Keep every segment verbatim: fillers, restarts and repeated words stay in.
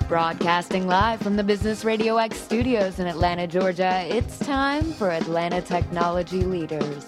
Broadcasting live from the Business Radio X studios in Atlanta, Georgia, it's time for Atlanta Technology Leaders.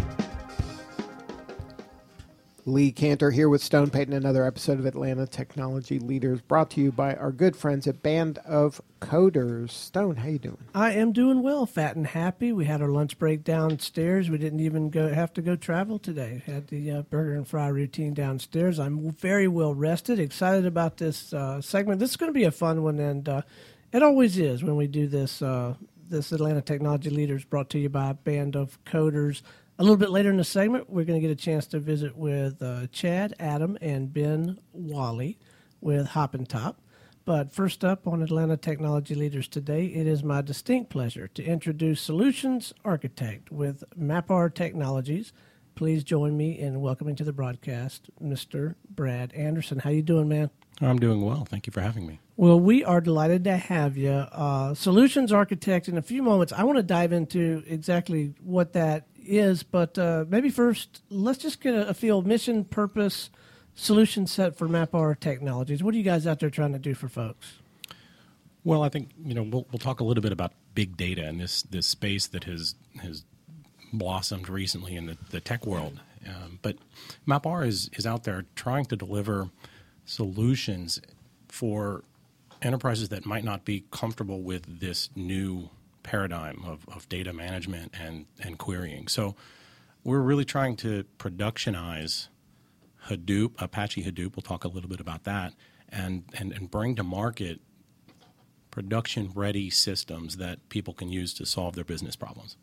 Lee Cantor here with Stone Payton, another episode of Atlanta Technology Leaders, brought to you by our good friends at Band of Coders. Stone, how you doing? I am doing well, fat and happy. We had our lunch break downstairs. We didn't even go have to go travel today. Had the uh, burger and fry routine downstairs. I'm very well rested, excited about this uh, segment. This is going to be a fun one, and uh, it always is when we do this. Uh, this Atlanta Technology Leaders brought to you by Band of Coders. A little bit later in the segment, we're going to get a chance to visit with uh, Chad, Adam, and Ben Wally with Hoppin' Top. But first up on Atlanta Technology Leaders today, it is my distinct pleasure to introduce Solutions Architect with MapR Technologies. Please join me in welcoming to the broadcast Mister Brad Anderson. How you doing, man? I'm doing well. Thank you for having me. Well, we are delighted to have you. Uh, Solutions Architect, in a few moments, I want to dive into exactly what that is, but uh, maybe first, let's just get a, a feel mission, purpose, solution set for MapR Technologies. What are you guys out there trying to do for folks? Well, I think you know we'll we'll talk a little bit about big data and this this space that has has blossomed recently in the, the tech world. Um, but MapR is is out there trying to deliver solutions for enterprises that might not be comfortable with this new paradigm of, of data management and, and querying. So we're really trying to productionize Hadoop, Apache Hadoop, we'll talk a little bit about that, and, and, and bring to market production-ready systems that people can use to solve their business problems.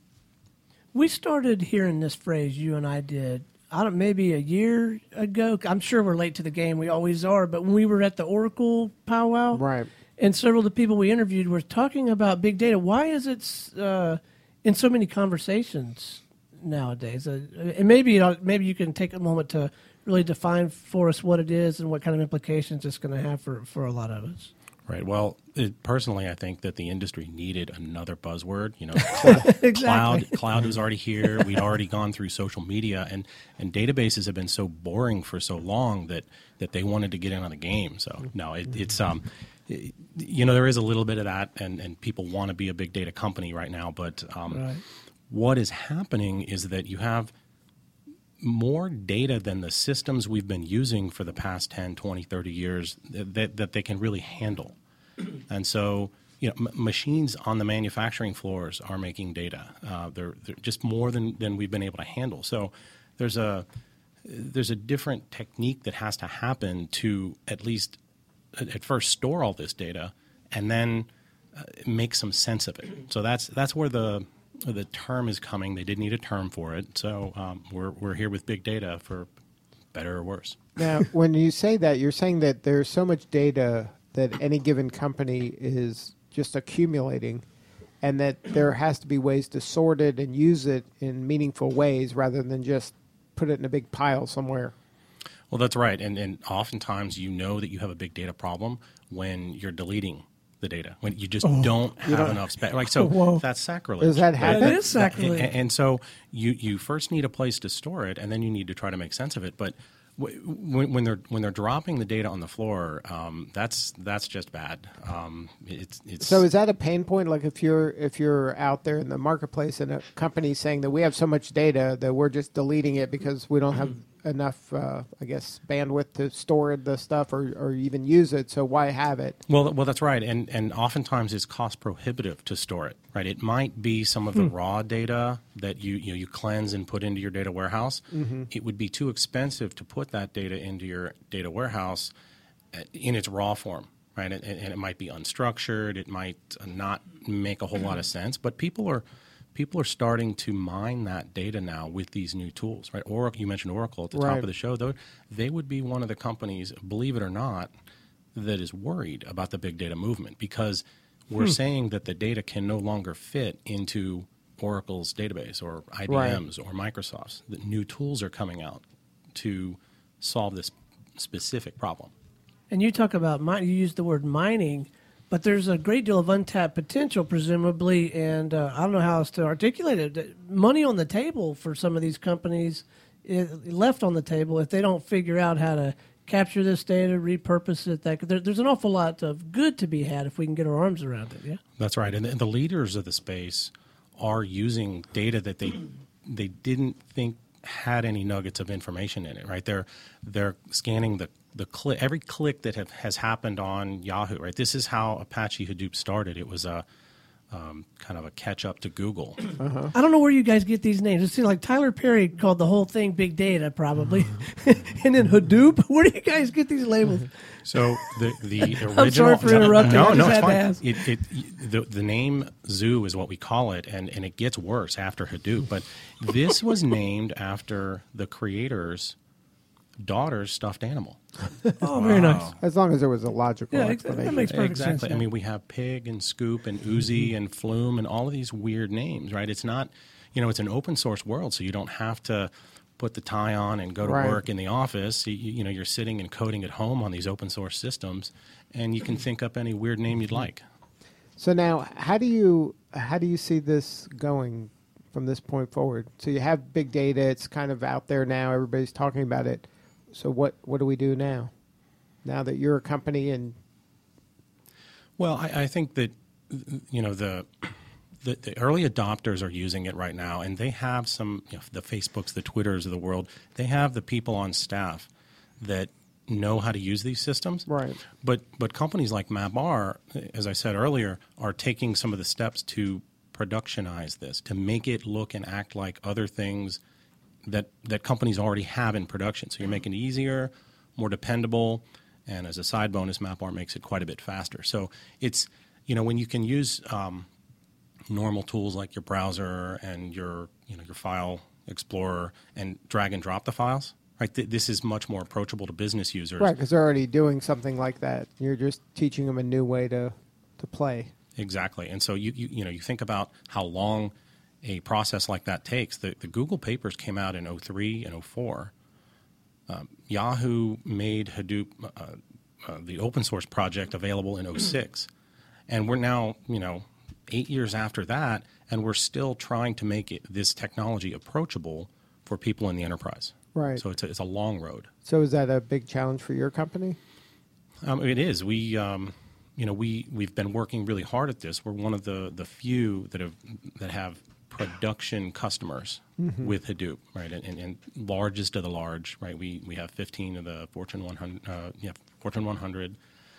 We started hearing this phrase, you and I did, I don't maybe a year ago. I'm sure we're late to the game. We always are. But when we were at the Oracle powwow, right, and several of the people we interviewed were talking about big data. Why is it uh, in so many conversations nowadays? Uh, and maybe you know, maybe you can take a moment to really define for us what it is and what kind of implications it's going to have for, for a lot of us. Right. Well, it, personally, I think that the industry needed another buzzword. You know, cloud, exactly. cloud, cloud was already here. We'd already gone through social media, and, and databases have been so boring for so long that, that they wanted to get in on the game. So no, it, it's um, it, you know, there is a little bit of that, and, and people want to be a big data company right now. But um, right. what is happening is that you have more data than the systems we've been using for the past ten, twenty, thirty years that, that they can really handle. And so, you know, m- machines on the manufacturing floors are making data. Uh, they're, they're just more than, than we've been able to handle. So there's a there's a different technique that has to happen to at least at, at first store all this data and then uh, make some sense of it. So that's that's where the the term is coming. They did need a term for it. So um, we're we're here with big data for better or worse. Now, when you say that, you're saying that there's so much data that any given company is just accumulating, and that there has to be ways to sort it and use it in meaningful ways rather than just put it in a big pile somewhere. Well, that's right. And, and oftentimes you know that you have a big data problem when you're deleting the data, when you just oh, don't have don't, enough space. Like, so Whoa. that's sacrilege. Does that happen? It is sacrilege. And, and so you, you first need a place to store it, and then you need to try to make sense of it. But when, when they're when they're dropping the data on the floor, um, that's that's just bad. Um, it's, it's so is that a pain point? Like if you're if you're out there in the marketplace and a company saying that we have so much data that we're just deleting it because we don't have enough, uh, I guess, bandwidth to store the stuff or, or even use it. So why have it? Well, well, that's right, and and oftentimes it's cost prohibitive to store it. Right, it might be some of the hmm. raw data that you you know you cleanse and put into your data warehouse. Mm-hmm. It would be too expensive to put that data into your data warehouse in its raw form. Right, and, and it might be unstructured. It might not make a whole lot of sense. But people are people are starting to mine that data now with these new tools. Right, Oracle. You mentioned Oracle at the right. top of the show. Though they would be one of the companies, believe it or not, that is worried about the big data movement because we're hmm. saying that the data can no longer fit into Oracle's database or I B M's right. or Microsoft's. The new tools are coming out to solve this specific problem. And you talk about, you use the word mining, but there's a great deal of untapped potential, presumably, and uh, I don't know how else to articulate it. Money on the table for some of these companies, left on the table if they don't figure out how to capture this data, repurpose it. That there, there's an awful lot of good to be had if we can get our arms around it. Yeah, that's right. And the, the leaders of the space are using data that they they didn't think had any nuggets of information in it. Right? They're they're scanning the the click every click that have, has happened on Yahoo. Right? This is how Apache Hadoop started. It was a Um, kind of a catch up to Google. Uh-huh. I don't know where you guys get these names. It seems like Tyler Perry called the whole thing big data, probably, and then Hadoop. Where do you guys get these labels? So the the original. I'm sorry for interrupting. No, I just no, it's had to fine. ask. It, it, the the name Zoo is what we call it, and, and it gets worse after Hadoop. But this was named after the creator's daughter's stuffed animal. Oh, very nice. As long as there was a logical Yeah, explanation. that makes perfect Exactly. sense. I mean, we have Pig and Scoop and Uzi and Flume and all of these weird names, right? It's not, you know, it's an open source world, so you don't have to put the tie on and go to Right. work in the office. You, you know, you're sitting and coding at home on these open source systems, and you can think up any weird name you'd like. So now, how do you how do you see this going from this point forward? So you have big data; it's kind of out there now. Everybody's talking about it. So what what do we do now? Now that you're a company and Well, I, I think that you know the, the the early adopters are using it right now, and they have some you know, the Facebooks, the Twitters of the world. They have the people on staff that know how to use these systems. Right. But but companies like MapR, as I said earlier, are taking some of the steps to productionize this, to make it look and act like other things that that companies already have in production. So you're making it easier, more dependable, and as a side bonus, MapR makes it quite a bit faster. So it's, you know, when you can use um, normal tools like your browser and your, you know, your file explorer and drag and drop the files, right? Th- this is much more approachable to business users. right, because they're already doing something like that. You're just teaching them a new way to to play. Exactly. And so you, you you know, you think about how long a process like that takes. The, the Google papers came out in oh three and oh four. Um, Yahoo made Hadoop, uh, uh, the open source project, available in oh six. And we're now, you know, eight years after that, and we're still trying to make it, this technology approachable for people in the enterprise. Right. So it's a, it's a long road. So is that a big challenge for your company? Um, it is. We, um, you know, we we've been working really hard at this. We're one of the, the few that have that have production customers mm-hmm. with Hadoop, right, and, and, and largest of the large, right. We we have fifteen of the Fortune one hundred, uh, yeah, Fortune one hundred.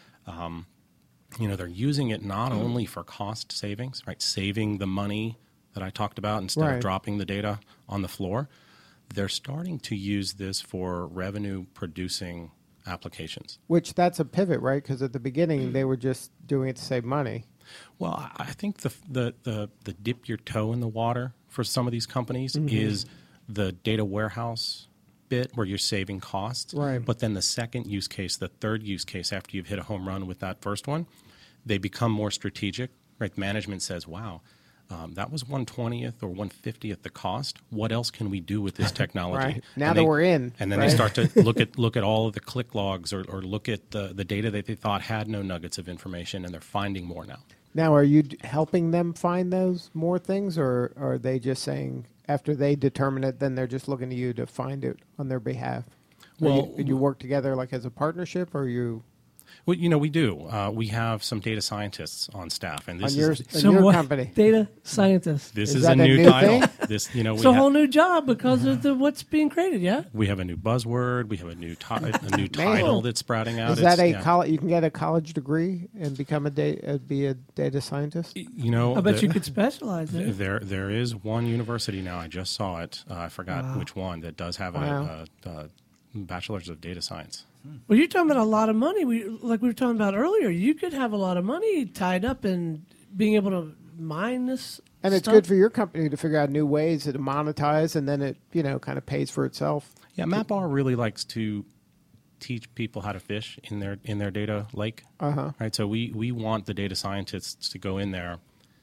Um, you know, they're using it not mm. only for cost savings, right, saving the money that I talked about instead right. of dropping the data on the floor. They're starting to use this for revenue producing applications. Which that's a pivot, right? Because at the beginning they were just doing it to save money. Well, I think the, the the the dip your toe in the water for some of these companies mm-hmm. is the data warehouse bit where you're saving costs. Right. But then the second use case, the third use case after you've hit a home run with that first one, they become more strategic. Right? Management says, wow, um, that was one twentieth or one fiftieth the cost. What else can we do with this technology? Right. Now and that they, we're in. And then right? they start to look at look at all of the click logs or, or look at the, the data that they thought had no nuggets of information, and they're finding more now. Now, are you d- helping them find those more things, or are they just saying after they determine it, then they're just looking to you to find it on their behalf? Well, you, did you work together like as a partnership, or you? Well, you know, we do. Uh, we have some data scientists on staff, and this on your, is on So your what- company. Data scientist. this Is is, that a a new, new title. thing? This, you know, It's we a ha- whole new job because of the what's being created. Yeah. we have a new buzzword. We have a new ti- a new title that's sprouting out. Is that It's- a yeah. college? You can get a college degree and become a da- uh, be a data scientist. You know, I bet the- you could specialize there. There, there is one university now. I just saw it. Uh, I forgot Wow. which one that does have Wow. a, a, a bachelor's of data science. Well, you're talking about a lot of money. We like we were talking about earlier. You could have a lot of money tied up in being able to mine this. And it's stuff. good for your company to figure out new ways to monetize, and then it, you know, kind of pays for itself. Yeah, MapR really likes to teach people how to fish in their in their data lake. Uh-huh. Right. So we we want the data scientists to go in there,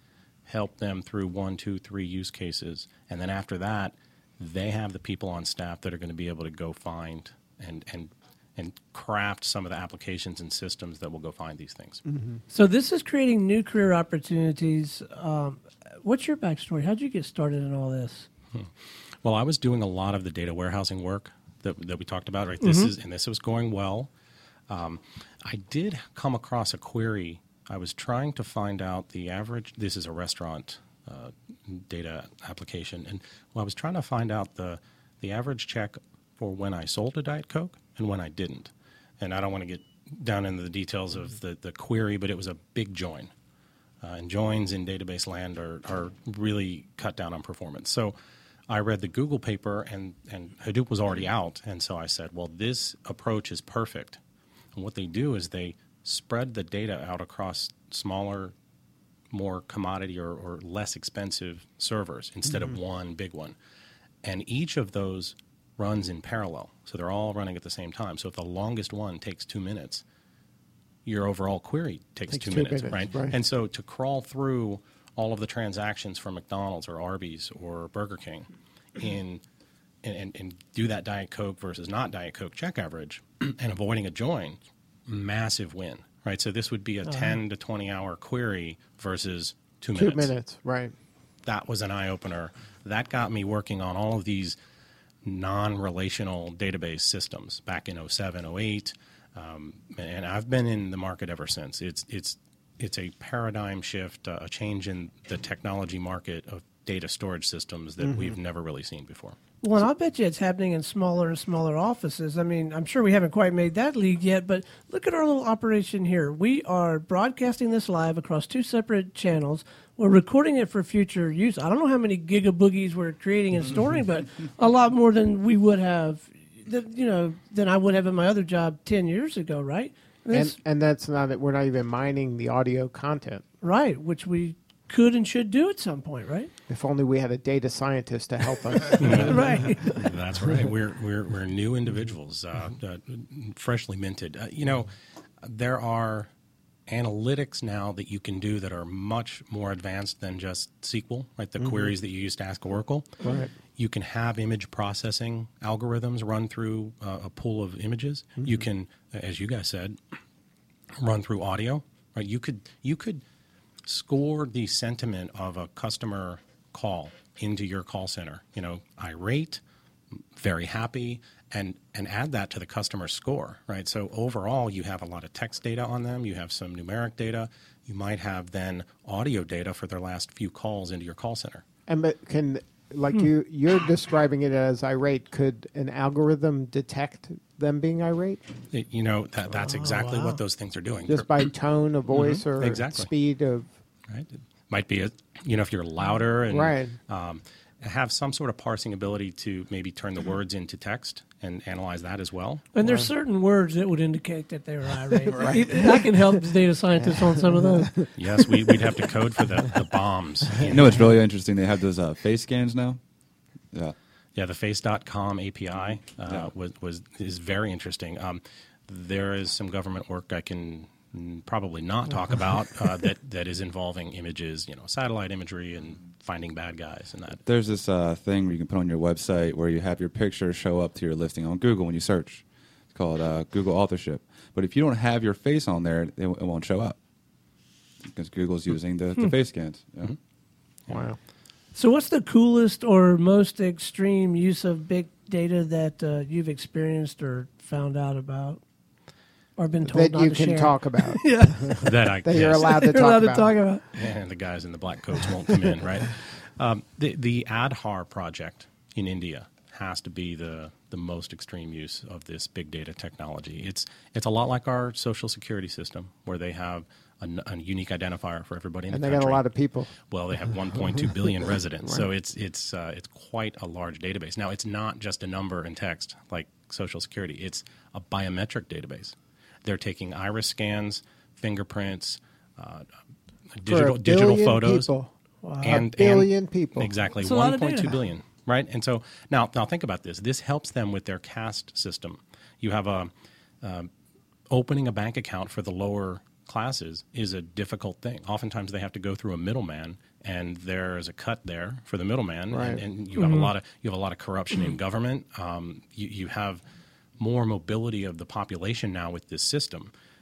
help them through one, two, three use cases, and then after that, they have the people on staff that are going to be able to go find and and and craft some of the applications and systems that will go find these things. Mm-hmm. So this is creating new career opportunities. Um, what's your backstory? How'd you get started in all this? Well, I was doing a lot of the data warehousing work that, that we talked about, right? This Mm-hmm. is and this was going well. Um, I did come across a query. I was trying to find out the average. This is a restaurant uh, data application, and well, I was trying to find out the the average check for when I sold a Diet Coke and when I didn't. And I don't want to get down into the details of the, the query, but it was a big join. Uh, and joins in database land are, are really cut down on performance. So I read the Google paper, and, and Hadoop was already out. And so I said, well, this approach is perfect. And what they do is they spread the data out across smaller, more commodity or, or less expensive servers instead mm-hmm. of one big one. And each of those runs in parallel. So they're all running at the same time. So if the longest one takes two minutes, your overall query takes, takes two, two minutes, minutes right? right? And so to crawl through all of the transactions from McDonald's or Arby's or Burger King in and, and do that Diet Coke versus not Diet Coke check average and avoiding a join, massive win, right? So this would be a uh-huh. ten to twenty hour query versus two minutes. Two minutes, right. That was an eye-opener. That got me working on all of these non-relational database systems back in oh seven, oh eight, um, and I've been in the market ever since. It's it's it's a paradigm shift, uh, a change in the technology market of data storage systems that mm-hmm. we've never really seen before. Well, I'll bet you it's happening in smaller and smaller offices. I mean, I'm sure we haven't quite made that league yet, but look at our little operation here. We are broadcasting this live across two separate channels. We're recording it for future use. I don't know how many gigaboogies we're creating and storing, but a lot more than we would have, you know, than I would have in my other job ten years ago, right? And and, and that's not it. We're not even mining the audio content. Right, which we could and should do at some point, right? If only we had a data scientist to help us. Right. That's right. We're we're we're new individuals, uh, uh, freshly minted. Uh, you know, there are analytics now that you can do that are much more advanced than just S Q L, right? The mm-hmm. queries that you used to ask Oracle. Right. You can have image processing algorithms run through uh, a pool of images. Mm-hmm. You can, as you guys said, run through audio. Right? You could you could score the sentiment of a customer call into your call center. You know, irate, very happy, and and add that to the customer score, right? So overall, you have a lot of text data on them. You have some numeric data. You might have then audio data for their last few calls into your call center. And but can like hmm. you you're describing it as irate. Could an algorithm detect them being irate? It, you know, that that's exactly oh, wow. what those things are doing. Just by tone of voice mm-hmm. or exactly. speed of. Right. It might be a you know if you're louder and right. Um, have some sort of parsing ability to maybe turn the words into text and analyze that as well. And there's Right. certain words that would indicate that they were irate. Right. I can help the data scientists on some of those. Yes, we, we'd have to code for the, the bombs. You know what's really interesting? They have those uh, face scans now. Yeah. Yeah, the face dot com A P I uh, Yeah. was, was is very interesting. Um, there is some government work I can mm, probably not talk about uh, that, that is involving images, you know, satellite imagery and finding bad guys and that. There's this uh, thing where you can put on your website where you have your picture show up to your listing on Google when you search. It's called uh, Google Authorship. But if you don't have your face on there, it, it won't show up because Google's using the, the face scans. Yeah. Mm-hmm. Wow. So what's the coolest or most extreme use of big data that uh, you've experienced or found out about or been told that not you to can share? talk about. Yeah. That, I, that yes. you're allowed to You're talk allowed about. to talk about. And the guys in the black coats won't come in, right? Um, the, the Aadhaar project in India has to be the, the most extreme use of this big data technology. It's it's a lot like our social security system, where they have a, a unique identifier for everybody in and the they country. got a lot of people. Well, they have one point two billion residents, Right. so it's it's uh, it's quite a large database. Now, it's not just a number and text like Social Security. It's a biometric database. They're taking iris scans, fingerprints, uh, digital digital photos. People. Wow. And, a billion and people. Exactly, That's a lot one of point two data. billion, right? And so now, now think about this. This helps them with their caste system. You have a um, opening a bank account for the lower classes is a difficult thing. Oftentimes, they have to go through a middleman, and there's a cut there for the middleman, Right. and, and you have a lot of you have a lot of corruption in government. Um, you, you have more mobility of the population now with this system.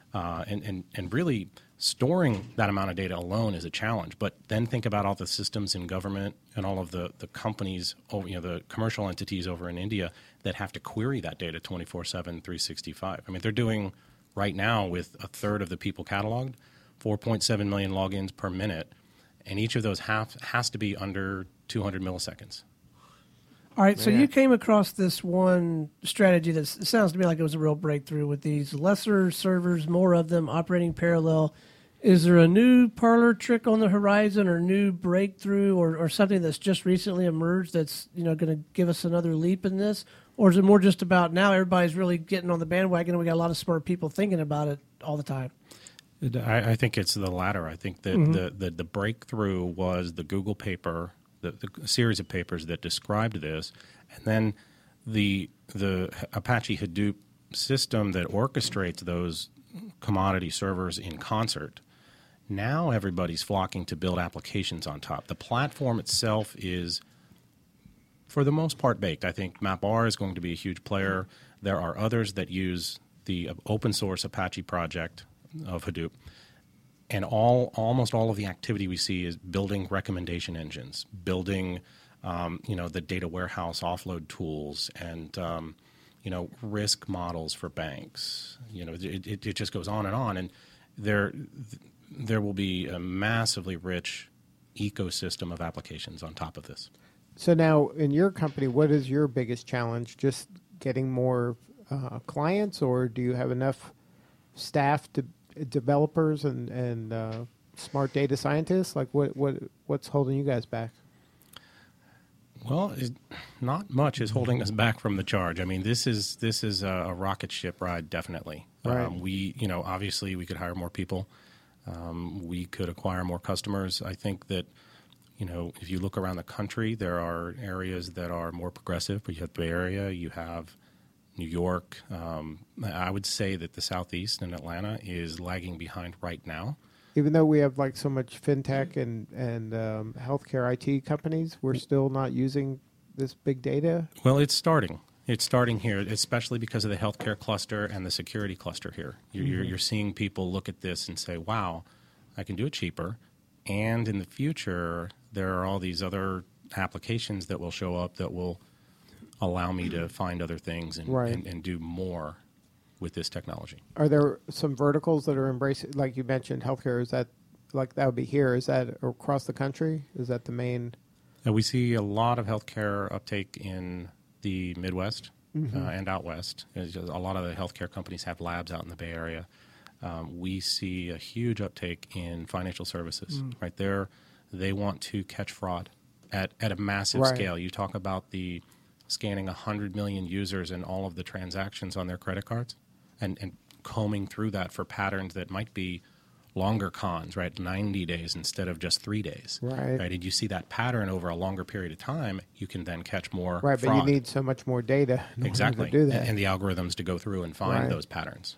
Uh, and, and, and really storing that amount of data alone is a challenge. But then think about all the systems in government and all of the, the companies, oh, you know, the commercial entities over in India that have to query that data twenty-four seven, three sixty-five. I mean, they're doing right now with a third of the people cataloged, four point seven million logins per minute. And each of those have, has to be under two hundred milliseconds. All right, so Yeah. you came across this one strategy that s- sounds to me like it was a real breakthrough with these lesser servers, more of them operating parallel. Is there a new parlor trick on the horizon, or new breakthrough, or, or something that's just recently emerged that's you know going to give us another leap in this? Or is it more just about now everybody's really getting on the bandwagon and we got a lot of smart people thinking about it all the time? I, I think it's the latter. I think that Mm-hmm. the, the, the breakthrough was the Google paper, the, the series of papers that described this, and then the the Apache Hadoop system that orchestrates those commodity servers in concert. Now everybody's flocking to build applications on top. The platform itself is, for the most part, baked. I think MapR is going to be a huge player. There are others that use the open source Apache project of Hadoop. And all, almost all of the activity we see is building recommendation engines, building, um, you know, the data warehouse offload tools, and um, you know, risk models for banks. You know, it, it, it just goes on and on. And there, there will be a massively rich ecosystem of applications on top of this. So now, in your company, what is your biggest challenge? Just getting more uh, clients, or do you have enough staff to developers and and uh, smart data scientists? Like, what what what's holding you guys back? Well, it, not much is holding us back from the charge. I mean, this is this is a, a rocket ship ride, definitely. Right. Um, we, you know, obviously we could hire more people. Um, we could acquire more customers. I think that, you know, if you look around the country, there are areas that are more progressive. But you have the Bay Area, you have New York. Um, I would say that the Southeast and Atlanta is lagging behind right now. Even though we have like so much fintech and and um, healthcare I T companies, we're still not using this big data. Well, it's starting. It's starting here, especially because of the healthcare cluster and the security cluster here. You're, Mm-hmm. you're, you're seeing people look at this and say, wow, I can do it cheaper. And in the future, there are all these other applications that will show up that will allow me to find other things and, Right. and, and do more with this technology. Are there some verticals that are embracing, like you mentioned, healthcare? Is that like that would be here? Is that across the country? Is that the main? And we see a lot of healthcare uptake in the Midwest Mm-hmm. uh, and out west. It's just a lot of the healthcare companies have labs out in the Bay Area. Um, we see a huge uptake in financial services. Mm. Right there, they want to catch fraud at, at a massive Right. scale. You talk about the scanning one hundred million users and all of the transactions on their credit cards, and, and combing through that for patterns that might be longer cons, right? ninety days instead of just three days. Right. Right. And you see that pattern over a longer period of time, you can then catch more Right, fraud. but you need so much more data in exactly order to do that. And, and the algorithms to go through and find Right. those patterns.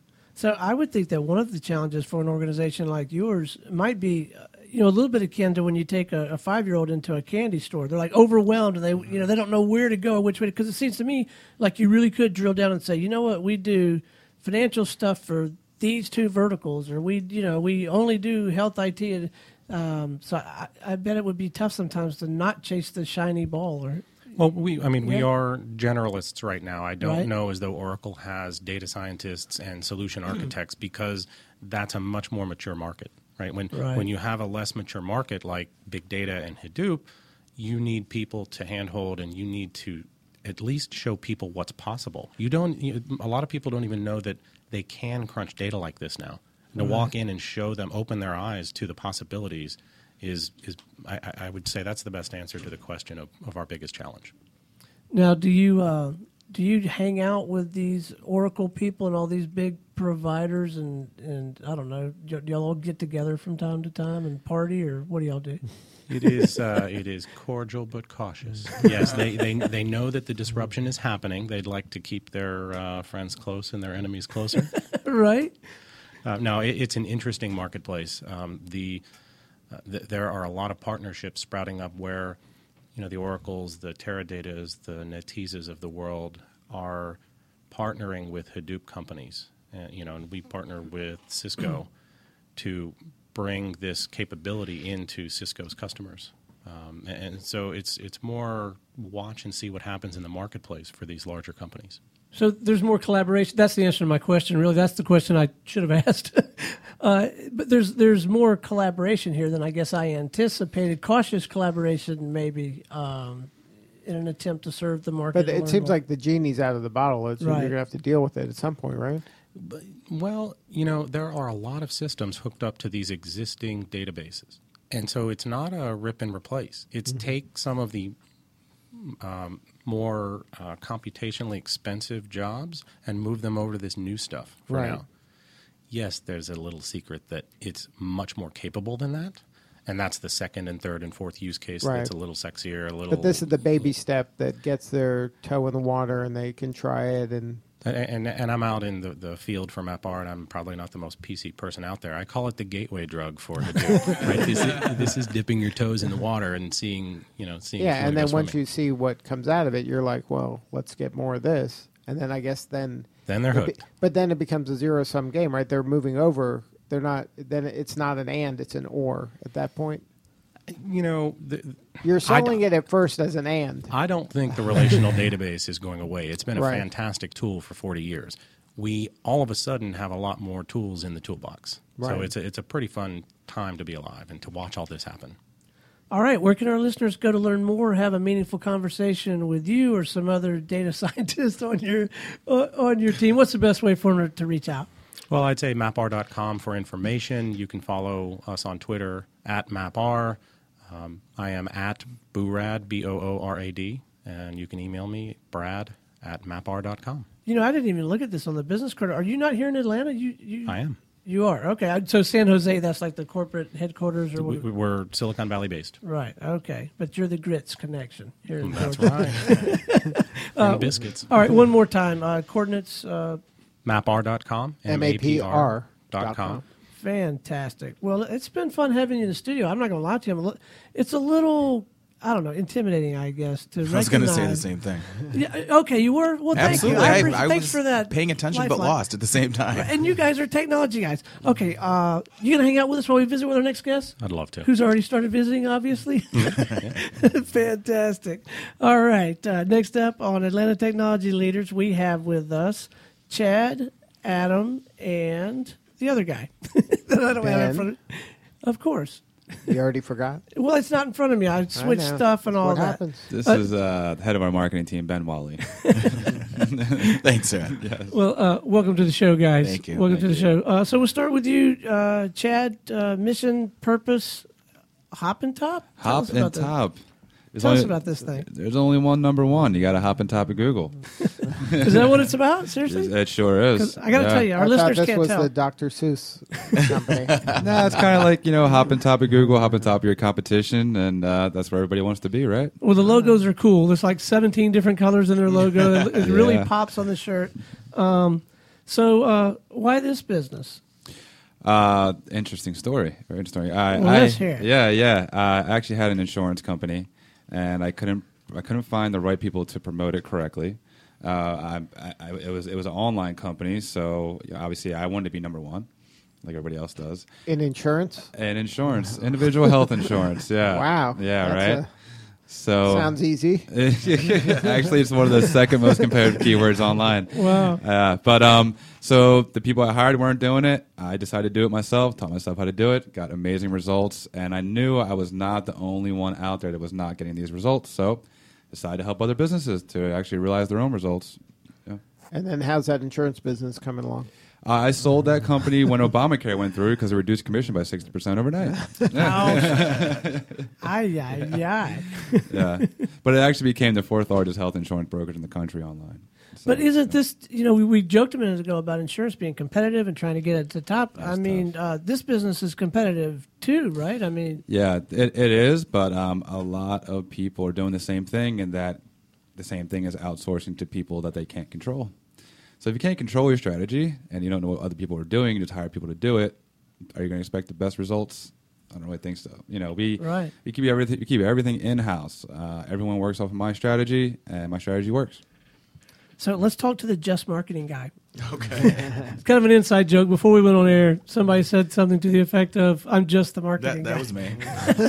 So I would think that one of the challenges for an organization like yours might be, uh, you know, a little bit akin to when you take a, a five-year-old into a candy store. They're like overwhelmed, and they, you know, they don't know where to go, which way. Because it seems to me like you really could drill down and say, you know what, we do financial stuff for these two verticals, or we, you know, we only do health I T. And, um, so I, I bet it would be tough sometimes to not chase the shiny ball. Or Well, we, I mean, we Yeah. are generalists right now. I don't Right. know as though Oracle has data scientists and solution architects because that's a much more mature market, right? When Right. when you have a less mature market like big data and Hadoop, you need people to handhold, and you need to at least show people what's possible. You don't. You, a lot of people don't even know that they can crunch data like this now. And to walk in and show them, open their eyes to the possibilities, is is I, I would say that's the best answer to the question of, of our biggest challenge. now, do you uh, do you hang out with these Oracle people and all these big providers, and, and I don't know, do y'all all get together from time to time and party, or what do y'all do? It is uh, it is cordial but cautious. Yes, they, they they know that the disruption is happening. They'd like to keep their uh, friends close and their enemies closer. Right? Uh, no, it, it's an interesting marketplace. Um, the uh, th- there are a lot of partnerships sprouting up where, you know, the Oracles, the Teradatas, the Netezas of the world are partnering with Hadoop companies uh, you know, and we partner with Cisco to bring this capability into Cisco's customers. Um, and so it's it's more watch and see what happens in the marketplace for these larger companies. So there's more collaboration. That's the answer to my question. Really, that's the question I should have asked. uh, but there's there's more collaboration here than I guess I anticipated. Cautious collaboration, maybe, um, in an attempt to serve the market. But it seems like the genie's out of the bottle. It's, Right. You're going to have to deal with it at some point, right? But, well, you know, there are a lot of systems hooked up to these existing databases. And so it's not a rip and replace. It's mm-hmm. take some of the um, more uh, computationally expensive jobs and move them over to this new stuff for right. now. Yes, there's a little secret that it's much more capable than that. And that's the second and third and fourth use case right. that's a little sexier, a little... But this is the baby step that gets their toe in the water and they can try it and... And, and and I'm out in the, the field for MapR, and I'm probably not the most P C person out there. I call it the gateway drug for Hadoop. Right? This is, this is dipping your toes in the water and seeing, you know, seeing. Yeah, and then once swimming. you see what comes out of it, you're like, well, let's get more of this, and then I guess then. Then they're hooked. Be, but then it becomes a zero sum game, right? They're moving over. They're not. Then it's not an and, it's an or at that point. You know, the, you're selling it at first as an and. I don't think the relational database is going away. It's been a right. fantastic tool for forty years. We all of a sudden have a lot more tools in the toolbox. Right. So it's a, it's a pretty fun time to be alive and to watch all this happen. All right, where can our listeners go to learn more, have a meaningful conversation with you or some other data scientist on your uh, on your team? What's the best way for them to reach out? Well, I'd say mapr dot com for information. You can follow us on Twitter at MapR. Um, I am at Boorad, B O O R A D, and you can email me, brad at mapr dot com. You know, I didn't even look at this on the business card. Are you not here in Atlanta? You, you I am. You are? Okay. So San Jose, that's like the corporate headquarters? Or we, We're Silicon Valley based. Right. Okay. But you're the grits connection here in That's Georgia. right. and uh, biscuits. All right, one more time. Uh, coordinates? Uh, mapr dot com. M A P R dot com. Fantastic. Well, it's been fun having you in the studio. I'm not going to lie to you. It's a little, I don't know, intimidating, I guess. To I was going to say the same thing. Yeah, okay, you were? Well, thank Absolutely. you. I, I, appre- I thanks was for that. paying attention lifeline. but lost at the same time. And you guys are technology guys. Okay, uh, you going to hang out with us while we visit with our next guest? I'd love to. Who's already started visiting, obviously? Fantastic. All right, uh, next up on Atlanta Technology Leaders, we have with us Chad, Adam, and the other guy that I don't Ben. have in front of Of course. You already forgot? Well, it's not in front of me. I switched I know. stuff and That's all what that. happens. This Uh, is uh, the head of our marketing team, Ben Wally. Thanks, sir. Yes. Well, uh, welcome to the show, guys. Thank you. Welcome Thank to the show. Uh, so we'll start with you, uh, Chad. Uh, mission, purpose, hop and top? Tell Hop us about and that. top. There's Tell us only- about this thing. There's only one number one. You got to hop on top of Google. Is that what it's about? Seriously? It sure is. 'Cause I got to Yeah. tell you, our I thought listeners this can't was tell. the Doctor Seuss company. No, it's kind of like, you know, hop on top of Google, hop on top of your competition, and uh, that's where everybody wants to be, right? Well, the logos are cool. There's like seventeen different colors in their logo. It, it really Yeah. pops on the shirt. Um, so uh, why this business? Uh, interesting story. Very interesting. I, Well, I, let's hear it. Yeah, yeah. Uh, I actually had an insurance company, and I couldn't, I couldn't find the right people to promote it correctly. Uh, I, I, it was, it was an online company, so obviously I wanted to be number one, like everybody else does. In insurance? And insurance, individual health insurance. Yeah. Wow. Yeah. That's right. a- So Sounds easy. actually, it's one of the second most competitive keywords online. Wow. Uh, but um, so the people I hired weren't doing it. I decided to do it myself, taught myself how to do it, got amazing results, and I knew I was not the only one out there that was not getting these results. So decided to help other businesses to actually realize their own results. Yeah. And then how's that insurance business coming along? Uh, I sold that company when Obamacare went through because it reduced commission by sixty percent overnight. Yeah. Ay, ay, ay. Yeah. But it actually became the fourth largest health insurance brokerage in the country online. So, But isn't yeah. this, you know, we, we joked a minute ago about insurance being competitive and trying to get it to the top. I That's mean, uh, this business is competitive too, right? I mean, Yeah, it, it is, but um, a lot of people are doing the same thing, and that the same thing is outsourcing to people that they can't control. So if you can't control your strategy and you don't know what other people are doing, you just hire people to do it, are you going to expect the best results? I don't really think so. You know, we Right. we keep everything we keep everything in house. Uh, everyone works off of my strategy, and my strategy works. so let's talk to the Just Marketing guy. Okay. It's kind of an inside joke. Before we went on air, somebody said something to the effect of, I'm just the marketing that that guy. was me.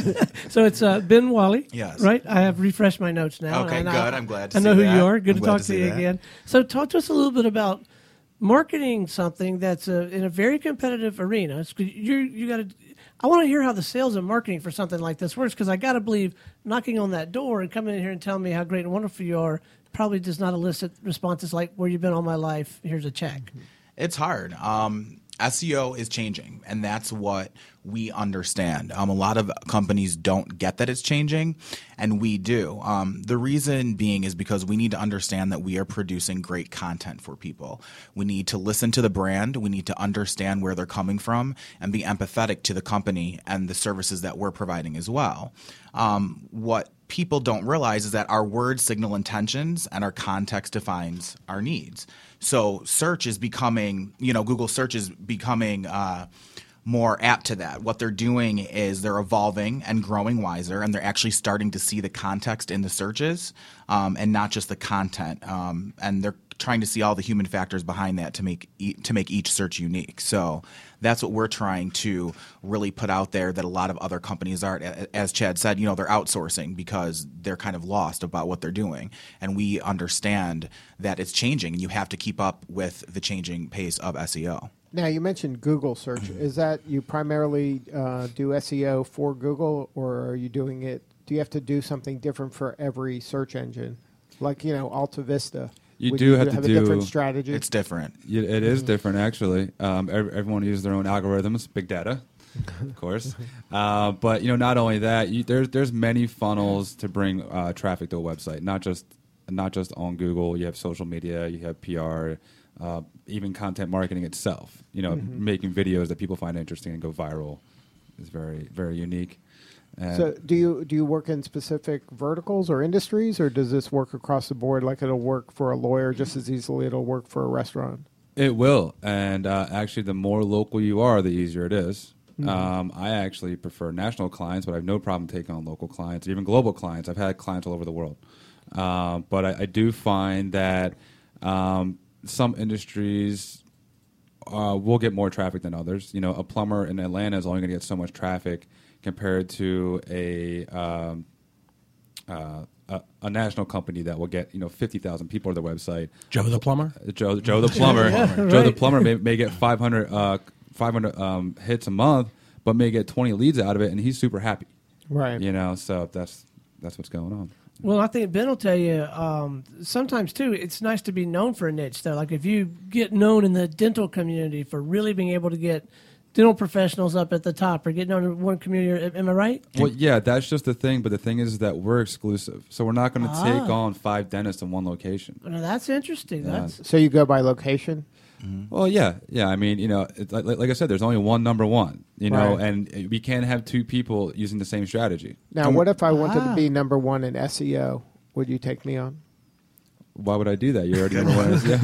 So it's uh, Ben Wally. Yes. Right? I have refreshed my notes now. Okay, and good. I, I'm glad to I know see who that. you are. Good I'm to glad talk to to, see you that. again. So talk to us a little bit about marketing something that's a, in a very competitive arena. It's, you you got to. I want to hear how the sales and marketing for something like this works, because I got to believe knocking on that door and coming in here and telling me how great and wonderful you are probably does not elicit responses like, where you've been all my life, here's a check. It's hard. Um, S E O is changing, and that's what we understand. Um, a lot of companies don't get that it's changing, and we do. Um, the reason being is because we need to understand that we are producing great content for people. We need to listen to the brand. We need to understand where they're coming from and be empathetic to the company and the services that we're providing as well. Um, what people don't realize is that our words signal intentions and our context defines our needs. So search is becoming, you know, Google search is becoming uh, more apt to that. What they're doing is they're evolving and growing wiser, and they're actually starting to see the context in the searches um, and not just the content. Um, and they're trying to see all the human factors behind that to make e- to make each search unique. So that's what we're trying to really put out there that a lot of other companies are. As Chad said, you know, they're outsourcing because they're kind of lost about what they're doing. And we understand that it's changing, and you have to keep up with the changing pace of S E O. Now, you mentioned Google search. Is that you primarily uh, do S E O for Google, or are you doing it, do you have to do something different for every search engine? Like, you know, Alta Vista. You Would do have to have a do- different strategy? It's different. Yeah, it is different, actually. Um, ev- everyone uses their own algorithms, big data, of course. Uh, but you know, not only that, you, there's there's many funnels to bring uh, traffic to a website. Not just not just on Google. You have social media, you have P R, uh, even content marketing itself. You know, Mm-hmm. making videos that people find interesting and go viral is very very unique. And So do you do you work in specific verticals or industries, or does this work across the board? Like it'll work for a lawyer just as easily it'll work for a restaurant? It will, and uh, actually, the more local you are, the easier it is. Mm-hmm. Um, I actually prefer national clients, but I have no problem taking on local clients, even global clients. I've had clients all over the world, uh, but I, I do find that um, some industries uh, will get more traffic than others. You know, a plumber in Atlanta is only going to get so much traffic compared to a um, uh, a, a national company that will get you know fifty thousand people to their website. Joe the plumber? Joe, Joe the plumber, Yeah, Joe the right. plumber may, may get five hundred, uh, five hundred um, hits a month, but may get twenty leads out of it, and he's super happy. Right. You know, so that's that's what's going on. Well, I think Ben will tell you, um, sometimes, too, it's nice to be known for a niche, though. Like, if you get known in the dental community for really being able to get dental professionals up at the top or get known in one community, am I right? Well, yeah, that's just the thing. But the thing is that we're exclusive, so we're not going to Ah. take on five dentists in one location. Now, that's interesting. Yeah. That's So you go by location? Well, yeah, yeah. I mean, you know, it's like, like I said, there's only one number one. You know, Right. and we can't have two people using the same strategy. Now, what if I wanted Ah. to be number one in S E O? Would you take me on? Why would I do that? You're already number one. Yeah.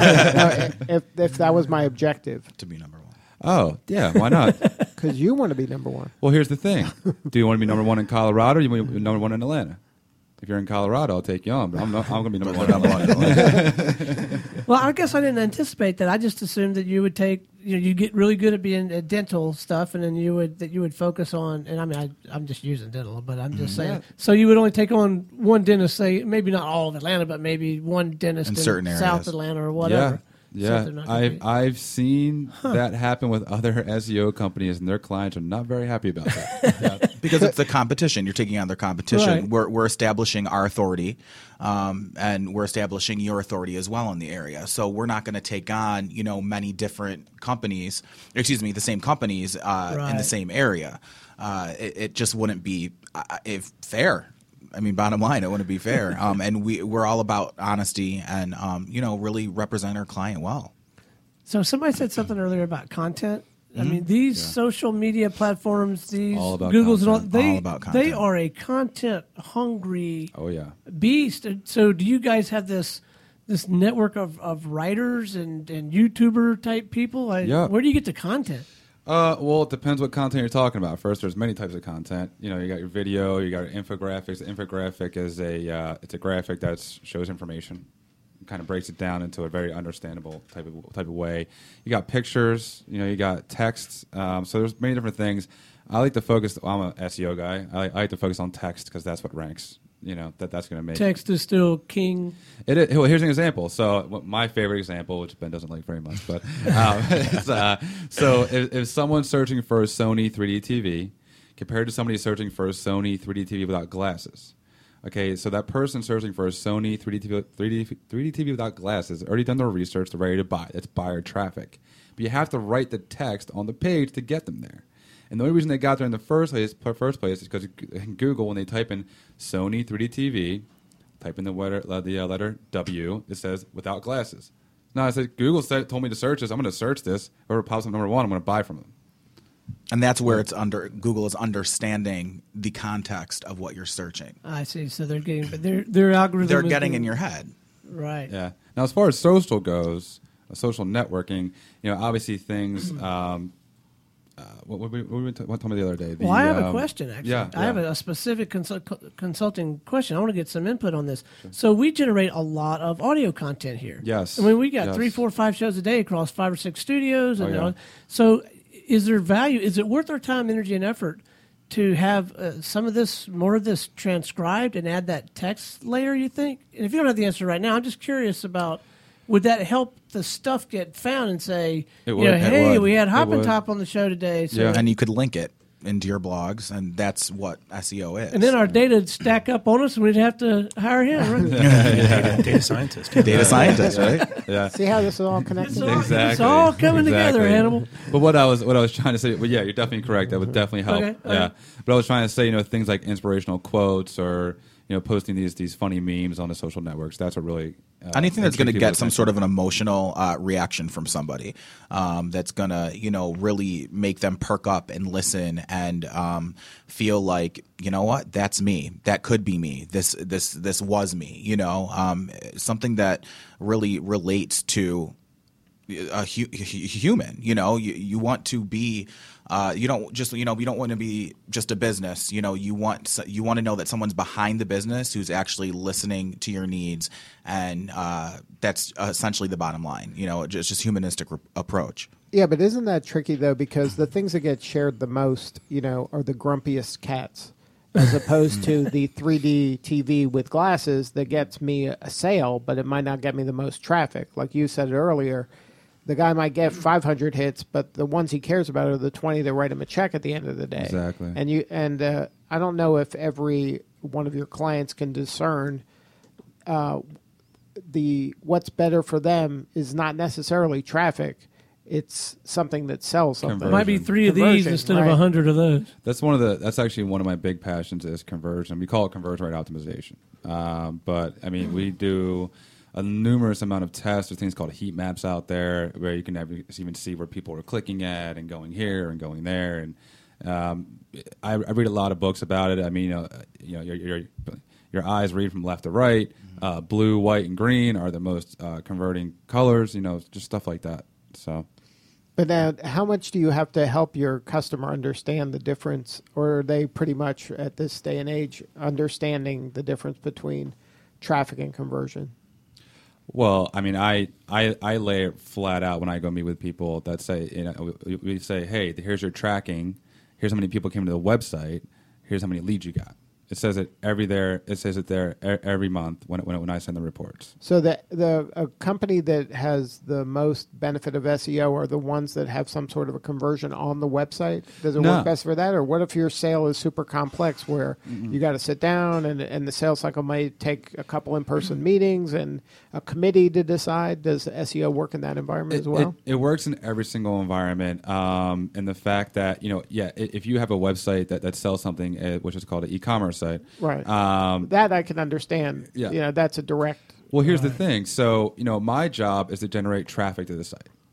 No, if if that was my objective, To be number one. Oh, yeah. Why not? because you want to be number one. Well, here's the thing. Do you want to be number one in Colorado or do you want to be number one in Atlanta? If you're in Colorado, I'll take you on, but I'm, not, I'm going to be number one in Atlanta. Well, I guess I didn't anticipate that. I just assumed that you would take, you know, you get really good at being at dental stuff, and then you would that you would focus on. And I mean, I, I'm just using dental, but I'm just saying. So you would only take on one dentist, say maybe not all of Atlanta, but maybe one dentist In in, certain South areas. Atlanta or whatever. Yeah, Something yeah. not gonna I've be- I've seen that happen with other S E O companies, and their clients are not very happy about that. Because it's the competition. You're taking on their competition. Right. We're, we're establishing our authority, um, and we're establishing your authority as well in the area. So we're not going to take on, you know, many different companies, excuse me, the same companies uh, in Right. the same area. Uh, it, it just wouldn't be uh, if fair. I mean, bottom line, it wouldn't be fair. Um, and we, we're all about honesty and, um, you know, really represent our client well. So somebody said something earlier about content. I mean, these social media platforms, these All about Googles and all, content. they All about they content. are a content hungry Oh yeah. beast. So do you guys have this this network of, of writers and, and YouTuber type people? I, Yeah. Where do you get the content? Uh, well, it depends what content you're talking about. First, there's many types of content. You know, you got your video, you got your infographics. The infographic is a uh, it's a graphic that shows information. kind of breaks it down into a very understandable type of type of way. You got pictures, you know, you got texts. Um, so there's many different things. I like to focus. I'm an S E O guy. I, I like to focus on text because that's what ranks. You know, that that's going to make text is still king. It is, well, here's an example. So my favorite example, which Ben doesn't like very much, but um, it's, uh, so if, if someone's searching for a Sony three D T V compared to somebody searching for a Sony three D T V without glasses, okay, so that person searching for a Sony three D T V, three D, three D T V without glasses already done their research, they're ready to buy. That's buyer traffic. But you have to write the text on the page to get them there. And the only reason they got there in the first place, first place is because in Google, when they type in Sony three D T V, type in the letter, the uh, letter W, it says without glasses. No, I said Google said, told me to search this. I'm going to search this. Whoever pops up number one, I'm going to buy from them. And that's where it's under Google is understanding the context of what you're searching. I see. So they're getting, but their their algorithm. They're is getting doing- in your head. right. Yeah. Now, as far as social goes, uh, social networking, you know, obviously things. Um, uh, what what, what, what, what told me the other day? The, Well, I have a um, question, actually. Yeah, I have yeah. a, a specific consul- consulting question. I want to get some input on this. So we generate a lot of audio content here. Yes. I mean, we got Yes. three, four, five shows a day across five or six studios. And Oh, yeah. all- so is there value? Is it worth our time, energy, and effort to have uh, some of this, more of this transcribed and add that text layer, you think? And if you don't have the answer right now, I'm just curious about, would that help the stuff get found and say, It you would, know, it hey, would, we had it Hop and would. Top on the show today. So Yeah. And you could link it into your blogs, and that's what S E O is. And then our data would stack up on us, and we'd have to hire him. Right? data, data scientist. yeah. data scientist, right? Yeah. See how this is all connected? It's all, Exactly. it's all coming together, Exactly. Hannibal. But what I was what I was trying to say, well, yeah, you're definitely correct. That would definitely help. Okay, Yeah. okay. But I was trying to say, you know, things like inspirational quotes or you know, posting these these funny memes on the social networks. That's what really uh, Anything that's going to intrigues get people's some attention. sort of an emotional uh, reaction from somebody, um, that's going to, you know, really make them perk up and listen and um, feel like, you know what, that's me. That could be me. This this this was me. You know, um, something that really relates to a hu- hu- human. You know, you, you want to be. Uh, you don't just you know you don't want to be just a business. You know, you want you want to know that someone's behind the business who's actually listening to your needs, and uh, that's essentially the bottom line. You know, just just humanistic re- approach. Yeah, but isn't that tricky though? Because the things that get shared the most, you know, are the grumpiest cats, as opposed to the three D T V with glasses that gets me a sale, but it might not get me the most traffic. Like you said earlier, the guy might get five hundred hits, but the ones he cares about are the twenty that write him a check at the end of the day. Exactly. And you and uh, I don't know if every one of your clients can discern uh, the what's better for them is not necessarily traffic. It's something that sells something. Conversion. Might be three of these Conversion, instead right. of a hundred of those. That's one of the. That's actually one of my big passions is conversion. We call it conversion rate optimization. Um, but I mean, we do a numerous amount of tests. There's things called heat maps out there where you can have, even see where people are clicking at and going here and going there. And um, I, I read a lot of books about it. I mean, you know, you know, your your, your eyes read from left to right. Uh, blue, white, and green are the most uh, converting colors. You know, just stuff like that. So. But now, how much do you have to help your customer understand the difference, or are they pretty much at this day and age understanding the difference between traffic and conversion? Well, I mean, I, I I lay it flat out when I go meet with people that say, you know, we, we say, hey, here's your tracking, here's how many people came to the website, here's how many leads you got. It says it every there. It says it there e- every month when when when I send the reports. So the the a company that has the most benefit of S E O are the ones that have some sort of a conversion on the website. Does it No. work best for that, or what if your sale is super complex, where Mm-hmm. you got to sit down and and the sales cycle might take a couple in person meetings and a committee to decide? Does S E O work in that environment It, as well? it, it works in every single environment, um, and the fact that you know, yeah, i- if you have a website that, that sells something, uh, which is called an e-commerce site, Right. Um, That I can understand. Yeah. You know, that's a direct. Well, here's the thing. So, you know, my job is to generate traffic to the site.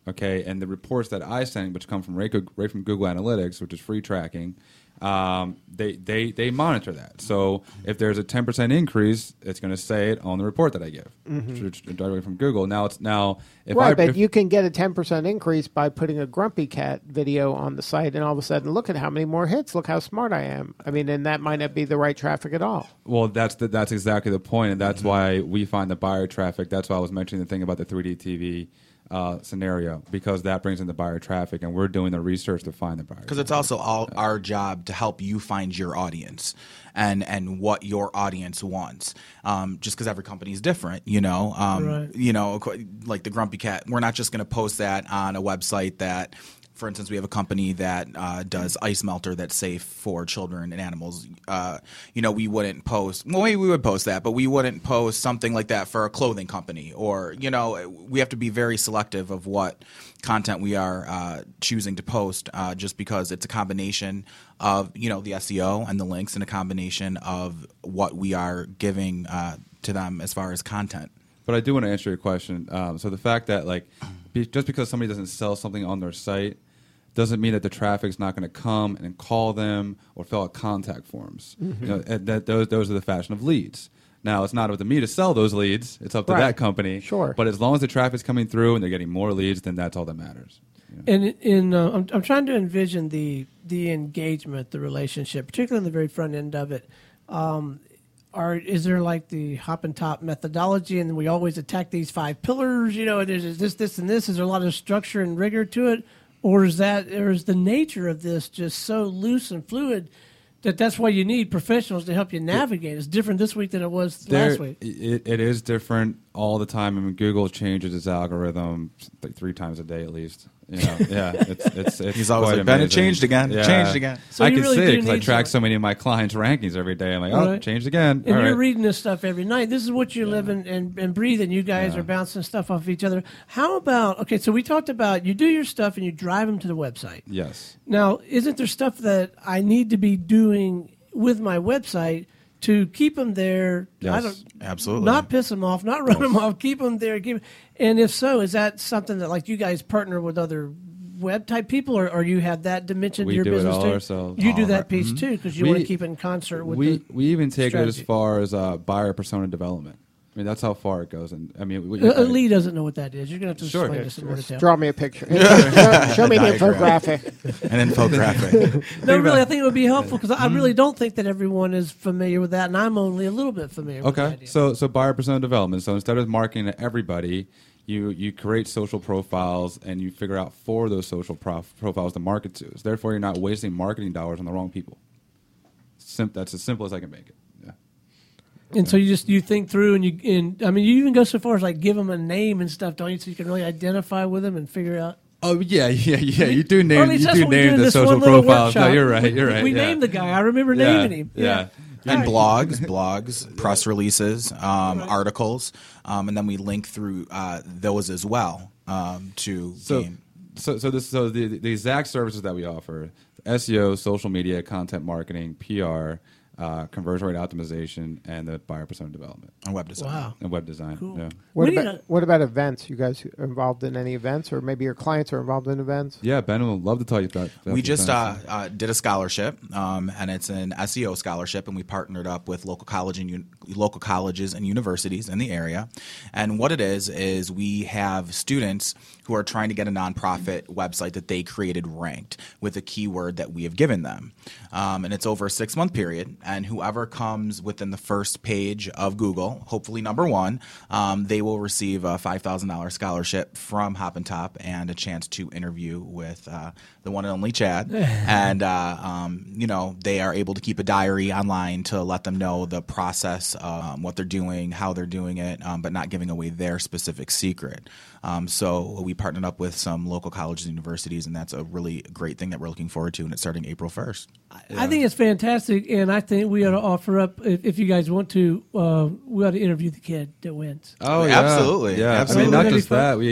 okay, and the reports that I send, which come from right, right from Google Analytics, which is free tracking, um, they, they, they monitor that. So if there's a ten percent increase, it's going to say it on the report that I give, mm-hmm. directly from Google. Now, it's now if right, I, but if, you can get a ten percent increase by putting a Grumpy Cat video on the site, and all of a sudden, look at how many more hits. Look how smart I am. I mean, and that might not be the right traffic at all. Well, that's the, that's exactly the point, and that's mm-hmm. why we find the buyer traffic. That's why I was mentioning the thing about the three D T V uh, scenario, because that brings in the buyer traffic, and we're doing the research to find the buyer. Because it's also all our job to help you find your audience and and what your audience wants. Um, just because every company is different, you know. Um, right. You know, like the Grumpy Cat, we're not just going to post that on a website that. For instance, we have a company that uh, does ice melter that's safe for children and animals. Uh, you know, we wouldn't post – well, maybe we would post that, but we wouldn't post something like that for a clothing company. Or, you know, we have to be very selective of what content we are uh, choosing to post uh, just because it's a combination of, you know, the S E O and the links and a combination of what we are giving uh, to them as far as content. But I do want to answer your question. Um, so the fact that, like, be, just because somebody doesn't sell something on their site doesn't mean that the traffic's not going to come and call them or fill out contact forms. Mm-hmm. You know, and that those those are the fashion of leads. Now, it's not up to me to sell those leads. It's up to right. that company. Sure. But as long as the traffic's coming through and they're getting more leads, then that's all that matters. You know? And in uh, I'm, I'm trying to envision the the engagement, the relationship, particularly on the very front end of it. Um, Are, is there like the hop and top methodology, and we always attack these five pillars? You know, there's this, this, and this. Is there a lot of structure and rigor to it, or is that, or is the nature of this just so loose and fluid that that's why you need professionals to help you navigate? It's different this week than it was there, last week. It, it is different all the time. I mean, Google changes its algorithm like three times a day at least. You know, yeah, it's it's, it's He's always like, Ben, it changed again, yeah. changed again. So I you can really see do it because I need track some- so many of my clients' rankings every day. I'm like, oh, Right. changed again. And All you're right. reading this stuff every night. This is what you live in and, and breathe, and you guys Yeah. are bouncing stuff off each other. How about, okay, so we talked about you do your stuff and you drive them to the website. Yes. Now, isn't there stuff that I need to be doing with my website to keep them there? Yes. I don't, Absolutely. Not piss them off, not run them off, keep them there. Keep, and if so, is that something that like you guys partner with other web type people, or, or you have that dimension We to your do it business all too? ourselves. You do All that right. piece too because you We- want to keep it in concert with we the we even take it as strategy. far as uh, buyer persona development. I mean, that's how far it goes. And I mean, we, Uh, uh, Lee doesn't know what that is. You're going to have to Sure. explain Yeah, this in more detail. Draw me a picture. show, show me the Diagram. infographic. An infographic. No, really, I think it would be helpful because I Mm-hmm. really don't think that everyone is familiar with that, and I'm only a little bit familiar with the Okay, idea. so so buyer persona development. So instead of marketing to everybody, you you create social profiles and you figure out for those social prof- profiles to market to. So therefore, you're not wasting marketing dollars on the wrong people. Sim- that's as simple as I can make it. Yeah. And so you just you think through, and you and I mean you even go so far as like give them a name and stuff, don't you? So you can really identify with them and figure out. Oh yeah, yeah, yeah. You do Or at name least you that's do what we do name in the this social one little profiles. No, workshop. you're right. We- You're right. We yeah. named the guy. I remember Yeah, naming him. Yeah. And Right. blogs, blogs, press releases, um, articles, um, and then we link through uh, those as well um, to So, gain. so, so this, so the the exact services that we offer: S E O, social media, content marketing, P R, uh, conversion rate optimization, and the buyer persona development And web design. Wow. and web design. Cool. Yeah. What We need about a- what about events? You guys are involved in any events, or maybe your clients are involved in events? Yeah, Ben will love to tell you about. about We the just uh, events. uh, did a scholarship, um, and it's an S E O scholarship, and we partnered up with local college and un- local colleges and universities in the area. And what it is is we have students who are trying to get a nonprofit website that they created ranked with a keyword that we have given them, um, and it's over a six month period. And whoever comes within the first page of Google, hopefully number one, um, they will receive a five thousand dollars scholarship from Hop and Top and a chance to interview with uh, the one and only Chad. and, uh, um, you know, they are able to keep a diary online to let them know the process, um, what they're doing, how they're doing it, um, but not giving away their specific secret. Um, so we partnered up with some local colleges and universities, and that's a really great thing that we're looking forward to, and it's starting April first. I think it's fantastic, and I think we ought to offer up, if, if you guys want to, uh, we ought to interview the kid that wins. Oh yeah, Absolutely. yeah. Absolutely. I mean, not That'd be just fun. that. We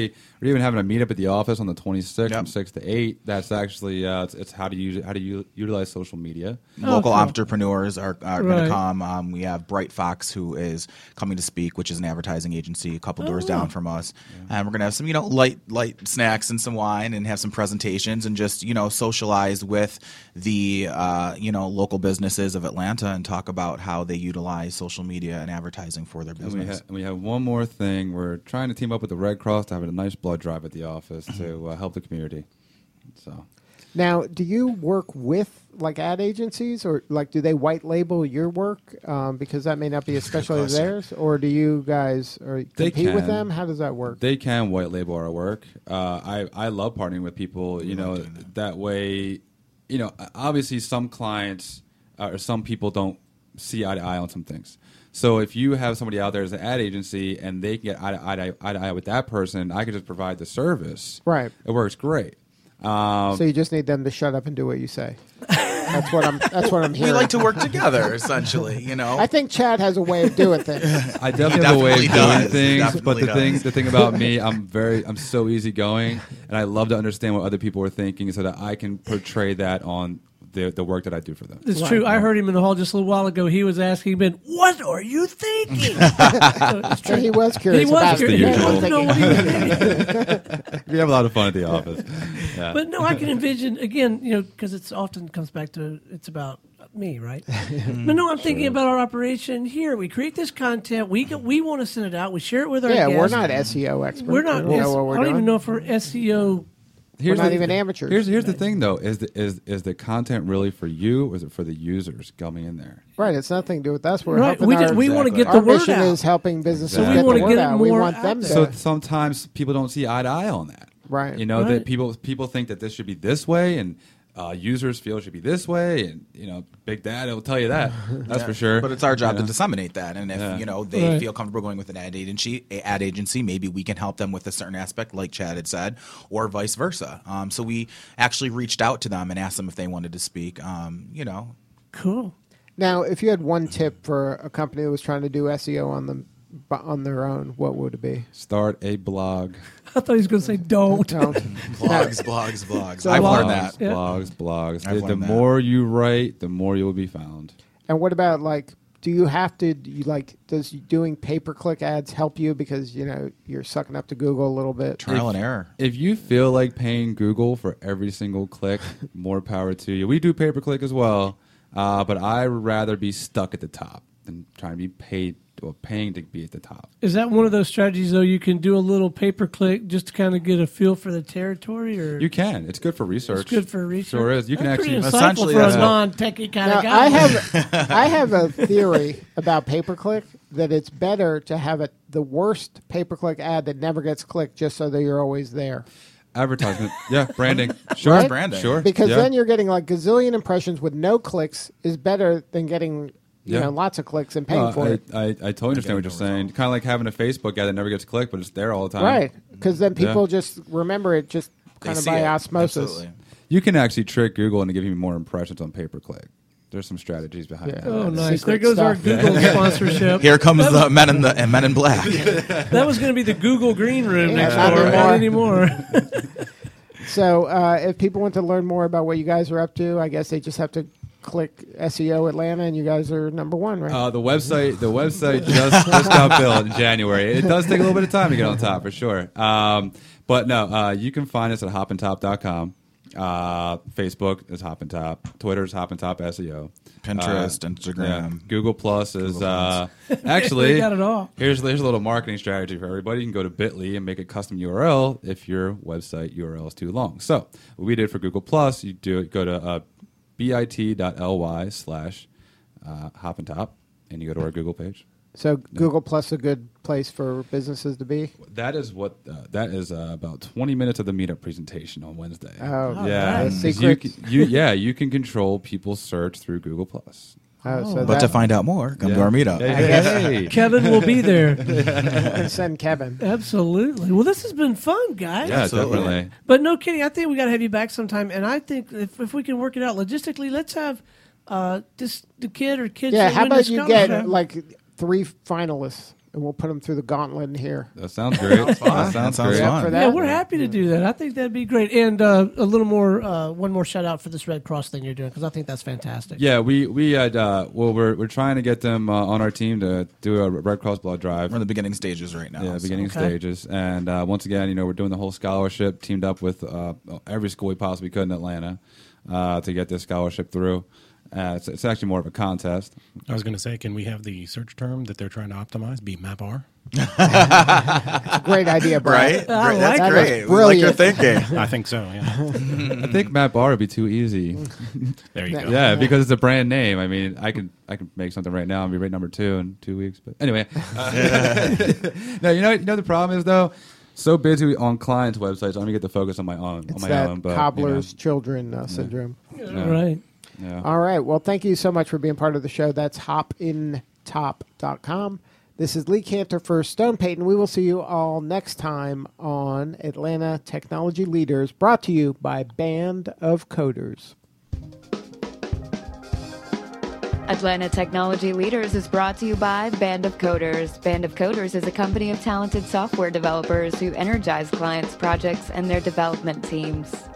We're even having a meetup at the office on the twenty-sixth Yep. from six to eight. That's actually uh, it's, it's how to use how to u- utilize social media. Local cool. entrepreneurs are, are going Right. to come. Um, we have Bright Fox, who is coming to speak, which is an advertising agency a couple doors wow. down from us. And we're going to have some, you know, light light snacks and some wine, and have some presentations, and just, you know, socialize with the uh, you know local businesses of Atlanta and talk about how they utilize social media and advertising for their And we, business. ha- and we have one more thing. We're trying to team up with the Red Cross to have a nice blood drive at the office to uh, help the community. So Now, do you work with like ad agencies, or like do they white label your work um, because that may not be especially question. theirs, or do you guys or They compete with can. them? How does that work? they can white label our work. Uh, I I love partnering with people. You know that. way. You know, obviously some clients uh, or some people don't see eye to eye on some things. So if you have somebody out there as an ad agency and they can get eye to eye, to eye, to eye with that person, I can just provide the service. Right. It works great. Um, So you just need them to shut up and do what you say. That's what I'm. That's what I'm hearing. We like to work together, essentially. You know, I think Chad has a way of doing things. I definitely have a way of definitely doing does. things, but Definitely the thing does. the thing about me, I'm very I'm so easygoing, and I love to understand what other people are thinking, so that I can portray that on the the work that I do for them. It's true. I heard him in the hall just a little while ago. He was asking Ben, "What are you thinking?" So it's true. And he was curious. He was about curious. it. It's He the wanted to know what he was thinking. We have a lot of fun at the office. Yeah. But no, I can envision again, you know, because it's often comes back to it's about me, right? But no, I'm thinking about our operation here. We create this content. We go, we want to send it out. We share it with our Yeah, guests. we're not S E O experts. We're not. We know S- what we're I don't doing. even know if we're S E O. We're not the- even amateurs. Here's here's the thing though: is the, is is the content really for you, or is it for the users coming in there? Right, it's nothing to do with us. We're Right. helping We our, just, we want to get our the word mission out. is helping businesses So we get wanna the word get it out. We more want out them there. to. So sometimes people don't see eye to eye on that. Right. You know Right. that people people think that this should be this way, and uh, users feel it should be this way, and you know, Big Dad will tell you that. That's Yeah. for sure. But it's our job You to know? disseminate that, and if Yeah. you know they Right. feel comfortable going with an ad agency, a ad agency, maybe we can help them with a certain aspect, like Chad had said, or vice versa. Um, so we actually reached out to them and asked them if they wanted to speak. Um, you know, Cool. Now, if you had one tip for a company that was trying to do S E O on them on their own, what would it be? Start a blog. I thought he was going to say don't. Don't. blogs, blogs, blogs. So I've blogs. learned that. Yeah. Blogs, blogs. I've The, the learned that. more you write, the more you will be found. And what about like? Do you have to? Do you like? Does doing pay per click ads help you because you know you're sucking up to Google a little bit? Trial and error. If you feel like paying Google for every single click, more power to you. We do pay per click as well, uh, but I'd rather be stuck at the top than trying to be paid or paying to be at the top. Is that one of those strategies though? You can do a little pay per click just to kind of get a feel for the territory, or You can. It's good for research. it's good for research. Sure is. You can That's actually pretty insightful Essentially, for a that's what- non-techie kind Now, of guy. I have I have a theory about pay per click that it's better to have it the worst pay per click ad that never gets clicked just so that you're always there. advertisement. Yeah, branding. Sure, Right? branding. Sure, Because yeah. then you're getting like gazillion impressions with no clicks is better than getting you Yeah. know lots of clicks and paying No, for I, it. I, I totally understand what you're saying. Kind of like having a Facebook ad that never gets clicked, but it's there all the time. Right, because then Yeah. people just remember it just They kind of see by it. osmosis. Absolutely. You can actually trick Google into giving you more impressions on pay per click. There's some strategies behind Yeah. that. oh, Uh, nice. secret There goes our stuff. Google sponsorship. Here comes the men in the and men in black. That was going to be the Google Green Room Yeah, next not door. anymore. Not anymore. So uh, if people want to learn more about what you guys are up to, I guess they just have to click S E O Atlanta, and you guys are number one, right? Uh, the website, the website just, just got built in January. It does take a little bit of time to get on top, for sure. Um, but no, uh, you can find us at hoppin top dot com. Uh, Facebook is Hoppin' Top. Twitter is Hoppin' Top S E O. Pinterest, Uh, Instagram. yeah. Google Plus is Google uh, We actually got it all. here's here's a little marketing strategy for everybody. You can go to bit dot l y and make a custom U R L if your website U R L is too long. So what we did for Google Plus, you do it, go to uh, bit dot l y slash uh, Hoppin' Top, and you go to our Google page. so Google Plus a good place for businesses to be. That is what uh, that is uh, about twenty minutes of the meetup presentation on Wednesday. Oh, yeah, nice. 'Cause you, Secrets. can- you yeah you can control people's search through Google Plus. Oh, so But that, to find out more, come to Yeah. our meetup. Hey, hey. Kevin will be there. send Kevin. Absolutely. Well, this has been fun, guys. Yeah, Absolutely. definitely. But no kidding, I think we got to have you back sometime. And I think if, if we can work it out logistically, let's have uh, this the kid or kids. Yeah, that how win about the you get scholarship. like three finalists and we'll put them through the gauntlet in here. That sounds great. Sounds fun. That sounds Sounds great. fun. Up for Yeah, that? we're happy to do that. I think that'd be great. And uh, a little more, uh, one more shout out for this Red Cross thing you're doing, because I think that's fantastic. Yeah, we we had uh, well, we're we're trying to get them uh, on our team to do a Red Cross blood drive. We're in the beginning stages right now. Yeah, so. beginning Okay. stages, and uh, once again, you know, we're doing the whole scholarship, teamed up with uh, every school we possibly could in Atlanta uh, to get this scholarship through. Uh, it's, it's actually more of a contest. I was going to say, can we have the search term that they're trying to optimize be MapR? Great idea, Brian. Right? I Great. That's like great. it. We like your Brilliant. thinking. I think so, yeah. I think Matt Barr would be too easy. There you go. Yeah, because it's a brand name. I mean, I can I can make something right now and be rate number two in two weeks. But anyway, no, you know you know the problem is though, so busy on clients' websites, I don't even get to focus on my own It's on my that own. But cobbler's you children uh, syndrome. Yeah. Right. know, yeah. All right. Well, thank you so much for being part of the show. That's hop in top dot com. This is Lee Cantor for Stone Payton. We will see you all next time on Atlanta Technology Leaders, brought to you by Band of Coders. Atlanta Technology Leaders is brought to you by Band of Coders. Band of Coders is a company of talented software developers who energize clients' projects and their development teams.